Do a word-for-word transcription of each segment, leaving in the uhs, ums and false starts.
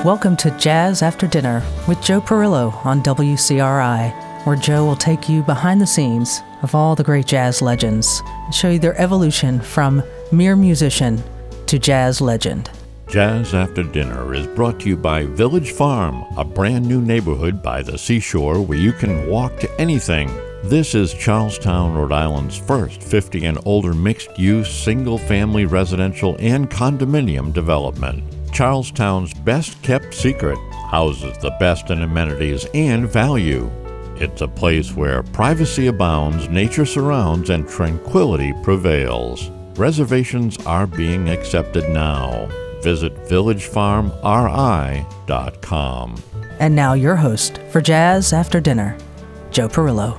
Welcome to Jazz After Dinner with Joe Perillo on W C R I, where Joe will take you behind the scenes of all the great jazz legends and show you their evolution from mere musician to jazz legend. Jazz After Dinner is brought to you by Village Farm, a brand new neighborhood by the seashore where you can walk to anything. This is Charlestown, Rhode Island's first fifty and older mixed-use, single-family residential and condominium development. Charlestown's best-kept secret houses the best in amenities and value. It's a place where privacy abounds, nature surrounds, and tranquility prevails. Reservations are being accepted now. Visit village farm r i dot com. And now your host for Jazz After Dinner, Joe Perillo.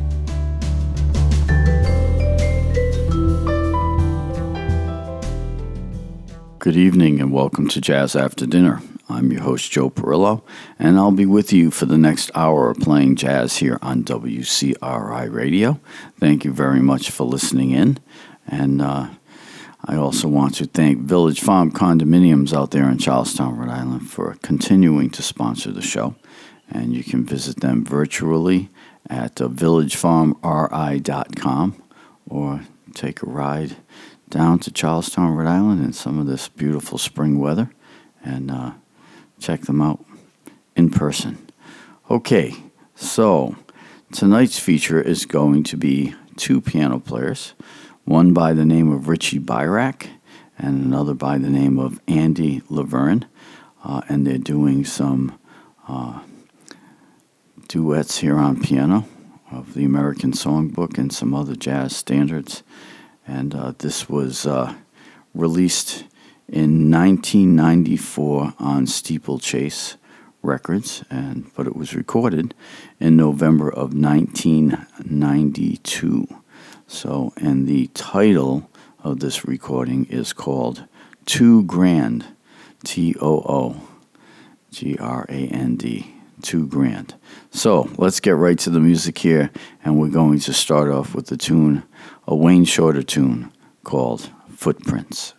Good evening and welcome to Jazz After Dinner. I'm your host, Joe Perillo, and I'll be with you for the next hour playing jazz here on W C R I Radio. Thank you very much for listening in. And uh, I also want to thank Village Farm Condominiums out there in Charlestown, Rhode Island, for continuing to sponsor the show. And you can visit them virtually at uh, village farm r i dot com or take a ride down to Charlestown, Rhode Island in some of this beautiful spring weather and uh, check them out in person. Okay, so tonight's feature is going to be two piano players, one by the name of Richie Byrack and another by the name of Andy Laverne, uh, and they're doing some uh, duets here on piano of the American Songbook and some other jazz standards. And uh, this was uh, released in nineteen ninety-four on Steeplechase Records, and but it was recorded in November of nineteen ninety-two. So, and the title of this recording is called Too Grand, T O O G R A N D, Too Grand. So, let's get right to the music here, and we're going to start off with the tune, a Wayne Shorter tune called Footprints.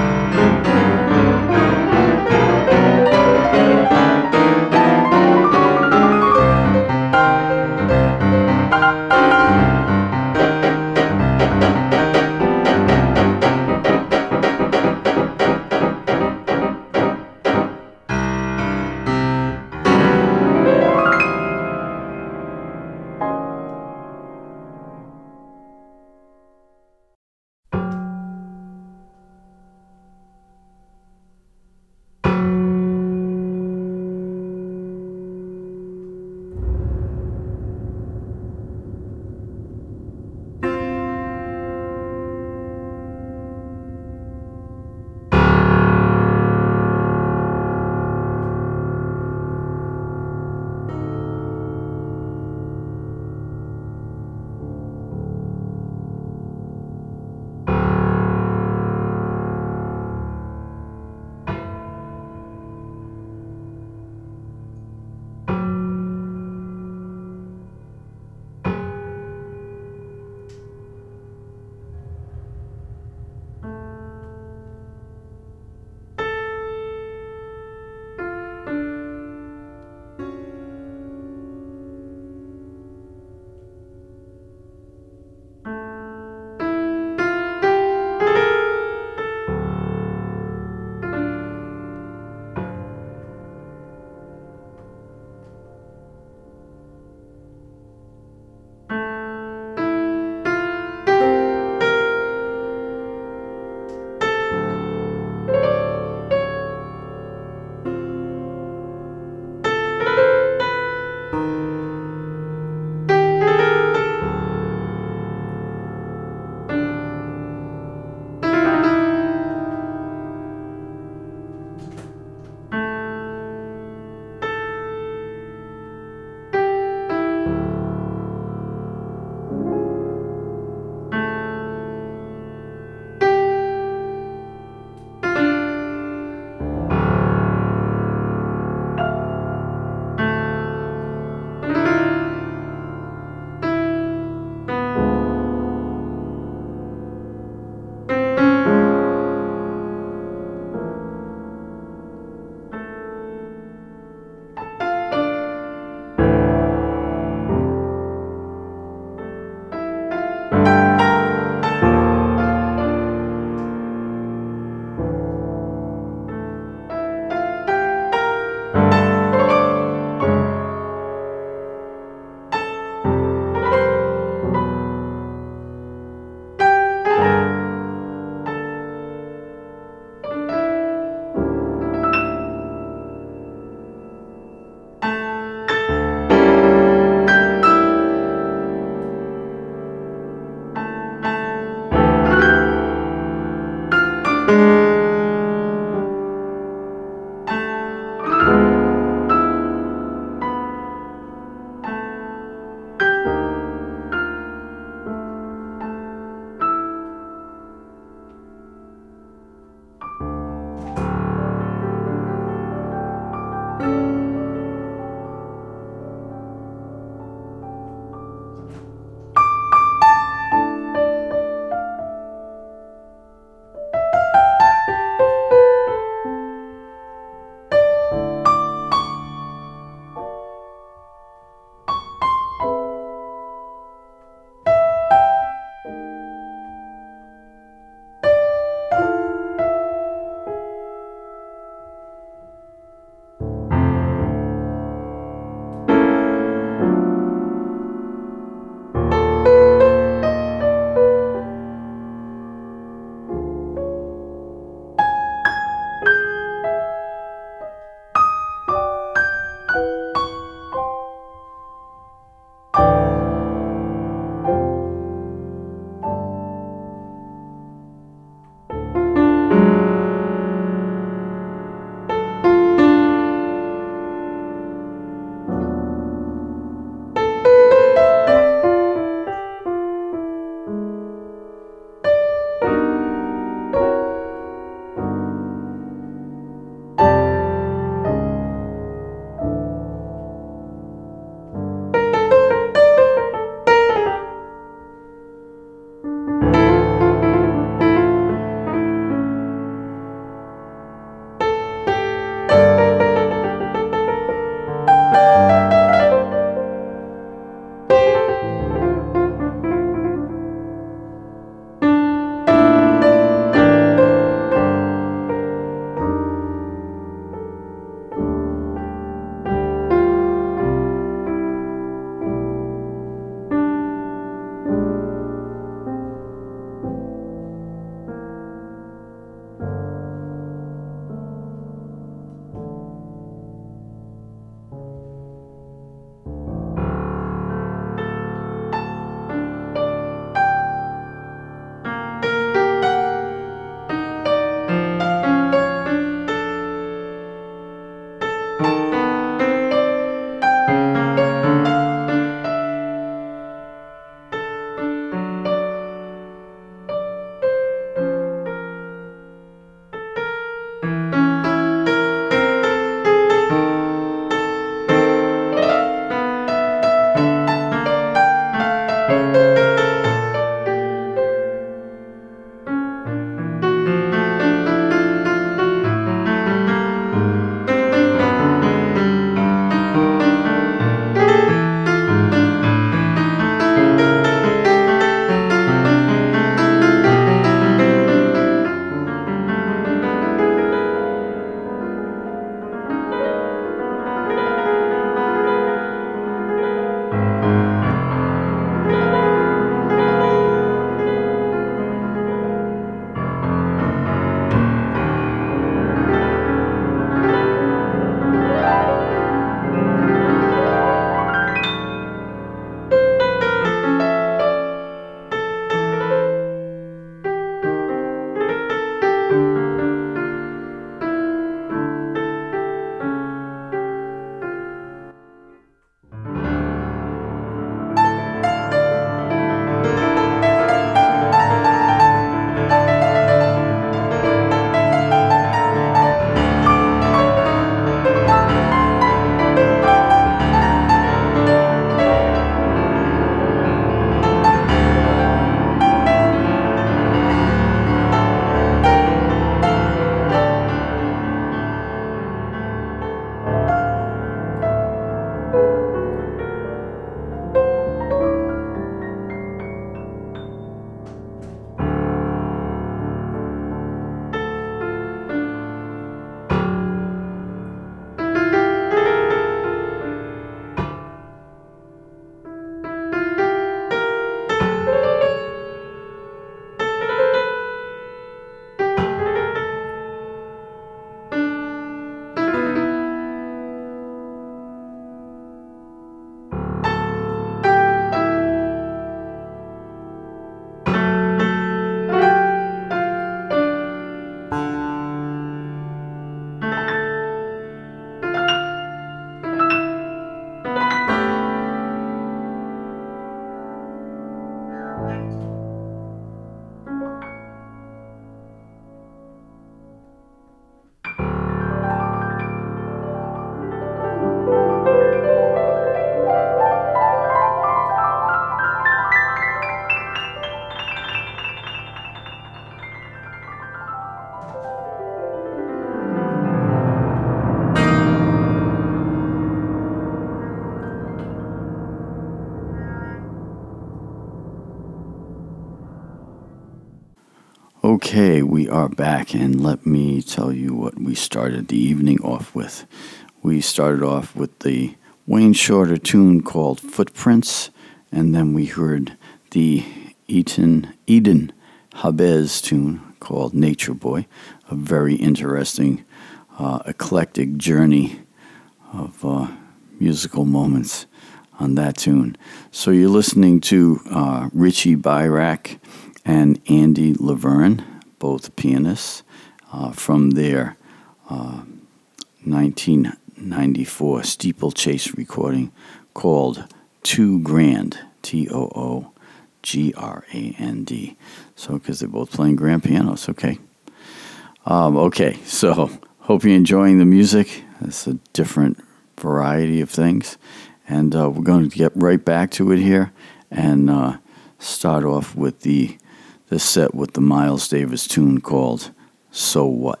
Okay, we are back, and let me tell you what we started the evening off with. We started off with the Wayne Shorter tune called Footprints, and then we heard the Eden, Eden Habez tune called Nature Boy, a very interesting, uh, eclectic journey of uh, musical moments on that tune. So you're listening to uh, Richie Byrack and Andy Laverne, both pianists, uh, from their uh, nineteen ninety-four Steeplechase recording called Too Grand, T O O G R A N D. So, because they're both playing grand pianos, okay. Um, okay, so hope you're enjoying the music. It's a different variety of things. And uh, we're going to get right back to it here and uh, start off with the the set with the Miles Davis tune called So What.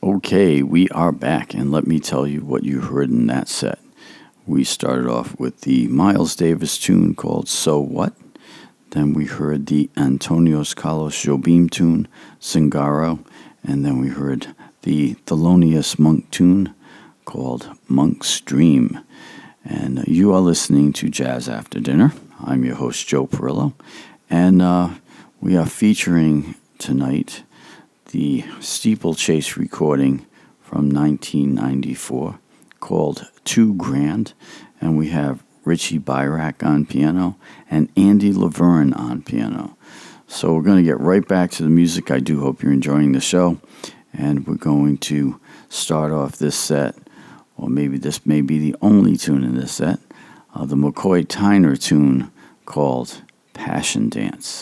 Okay, we are back, and let me tell you what you heard in that set. We started off with the Miles Davis tune called So What. Then we heard the Antonios Carlos Jobim tune, Zingaro. And then we heard the Thelonious Monk tune called Monk's Dream. And you are listening to Jazz After Dinner. I'm your host, Joe Perillo. And uh, we are featuring tonight the Steeplechase recording from nineteen ninety-four called Two Grand. And we have Richie Byrack on piano and Andy Laverne on piano. So we're going to get right back to the music. I do hope you're enjoying the show. And we're going to start off this set, or maybe this may be the only tune in this set, uh, the McCoy Tyner tune called Passion Dance.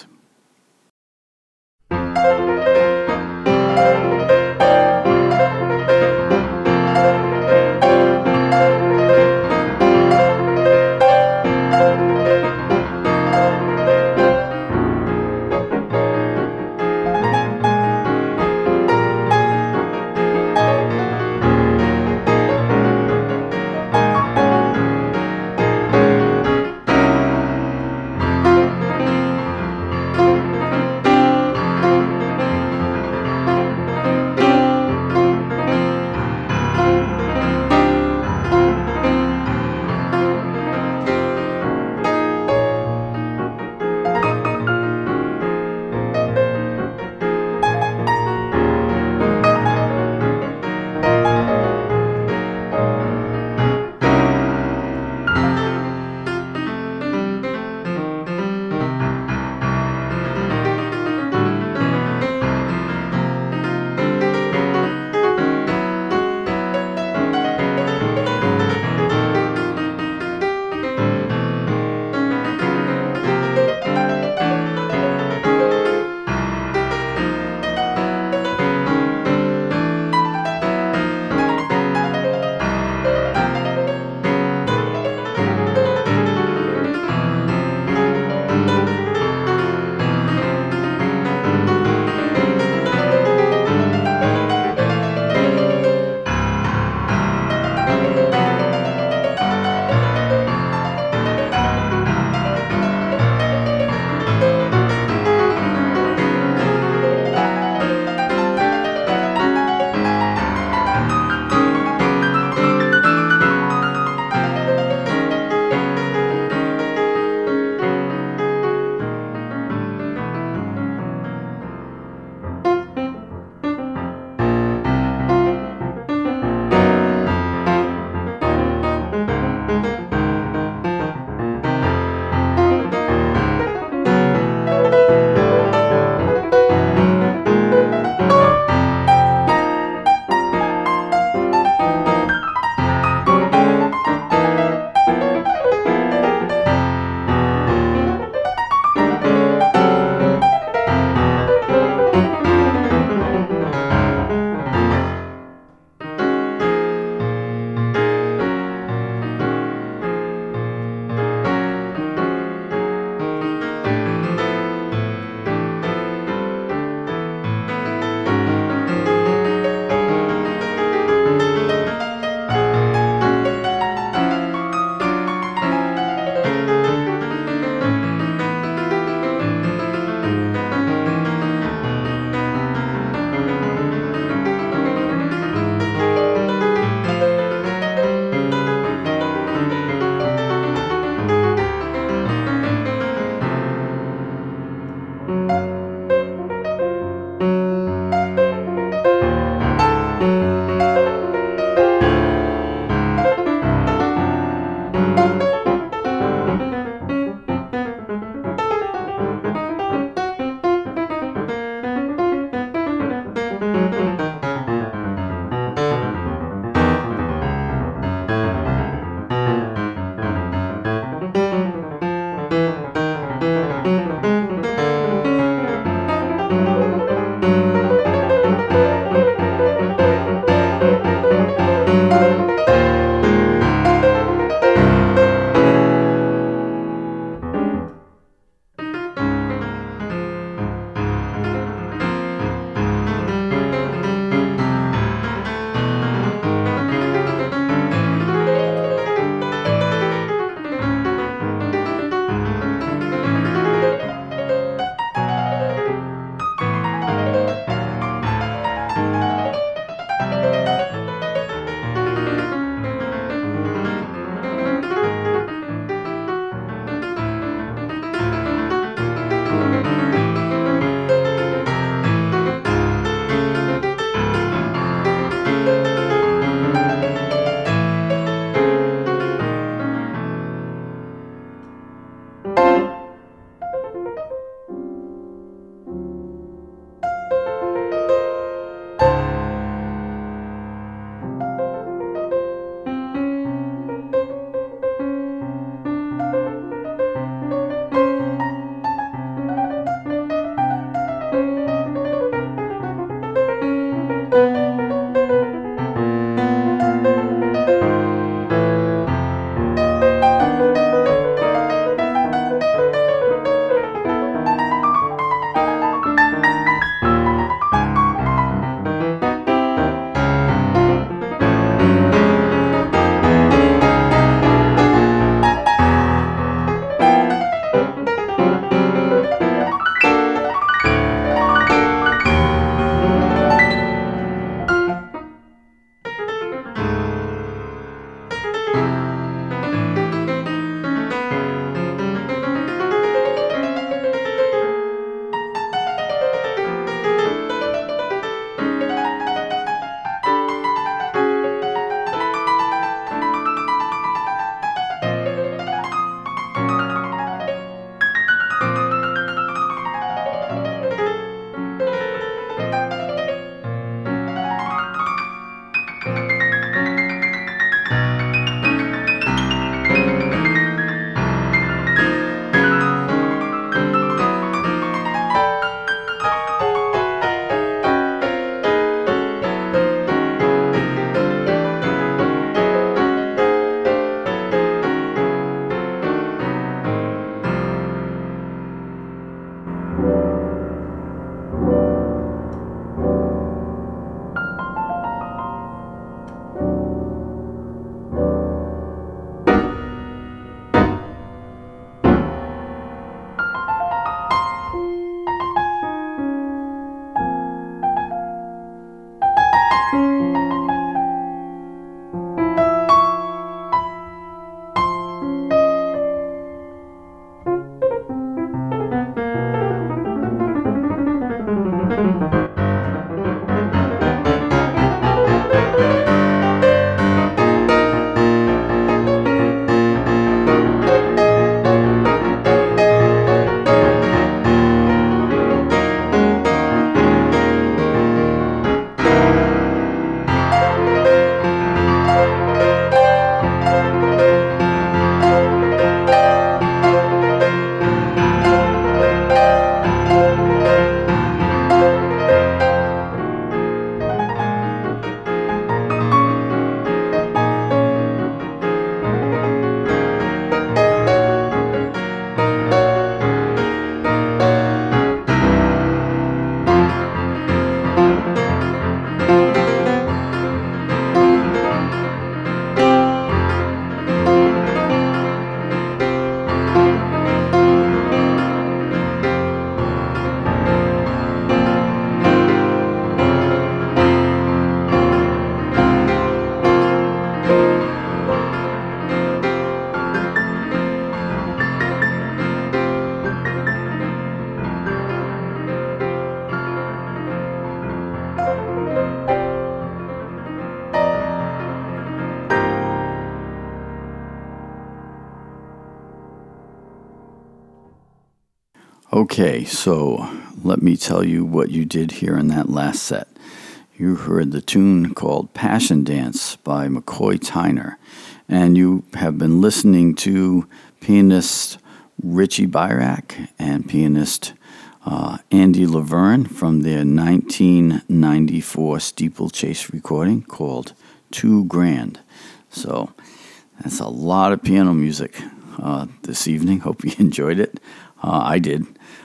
Okay, so let me tell you what you did here in that last set. You heard the tune called Passion Dance by McCoy Tyner, and you have been listening to pianist Richie Byrack and pianist uh, Andy Laverne from their nineteen ninety-four steeplechase recording called Two Grand. So that's a lot of piano music uh, this evening. Hope you enjoyed it. Uh, I did.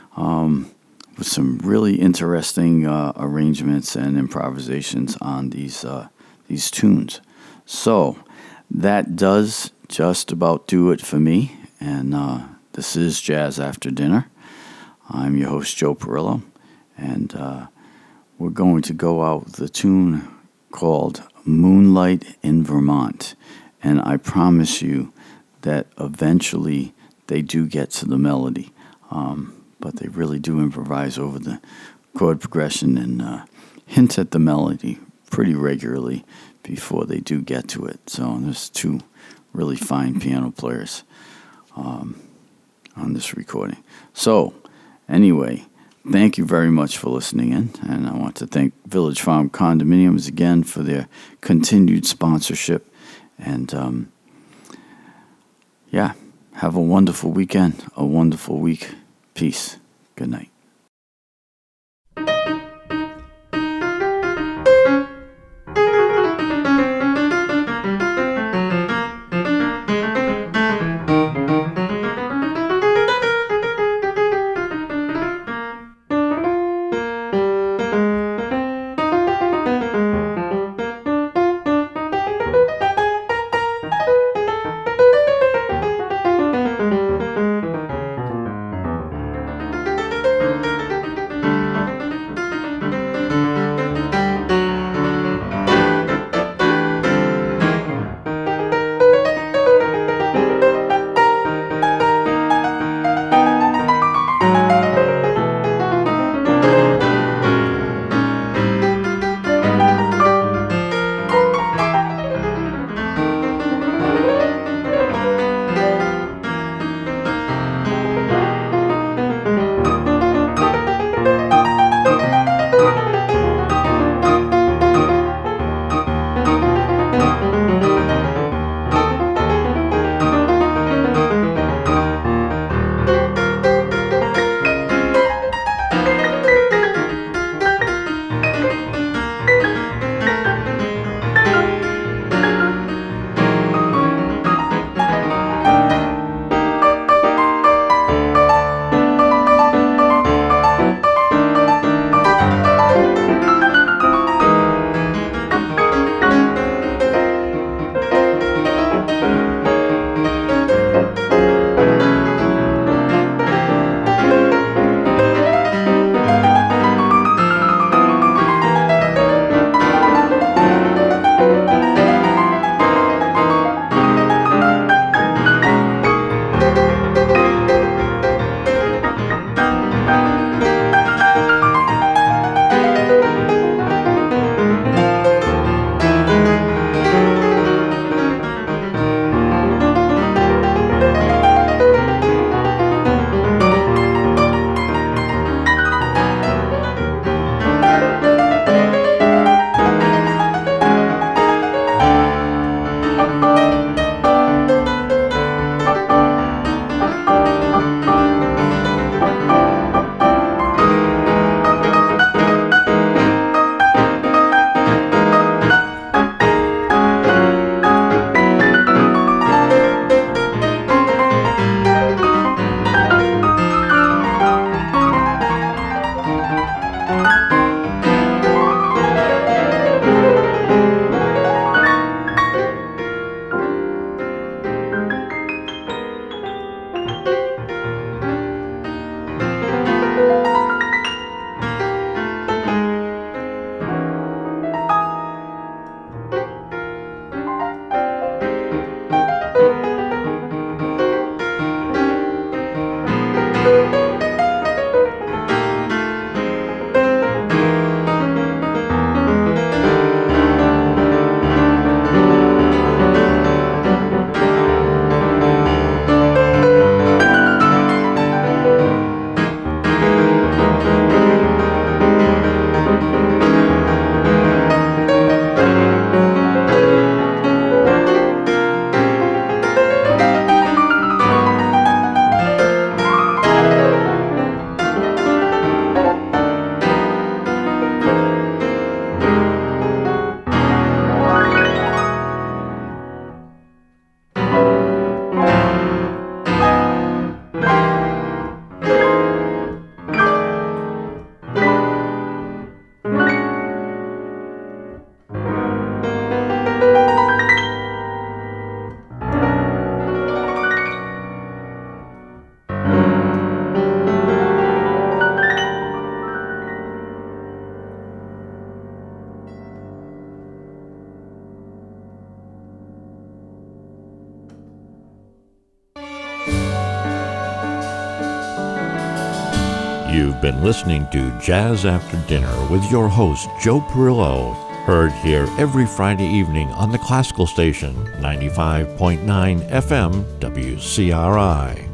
Um, with some really interesting uh, arrangements and improvisations on these uh, these tunes. So that does just about do it for me. And uh, this is Jazz After Dinner. I'm your host, Joe Perillo, and uh, we're going to go out with a tune called Moonlight in Vermont. And I promise you that eventually they do get to the melody. Um, but they really do improvise over the chord progression and uh, hint at the melody pretty regularly before they do get to it. So there's two really fine piano players um, on this recording. So anyway, thank you very much for listening in, and I want to thank Village Farm Condominiums again for their continued sponsorship. And um, yeah, have a wonderful weekend, a wonderful week. Peace. Good night. You've been listening to Jazz After Dinner with your host, Joe Perillo, heard here every Friday evening on the Classical Station, ninety-five point nine F M W C R I.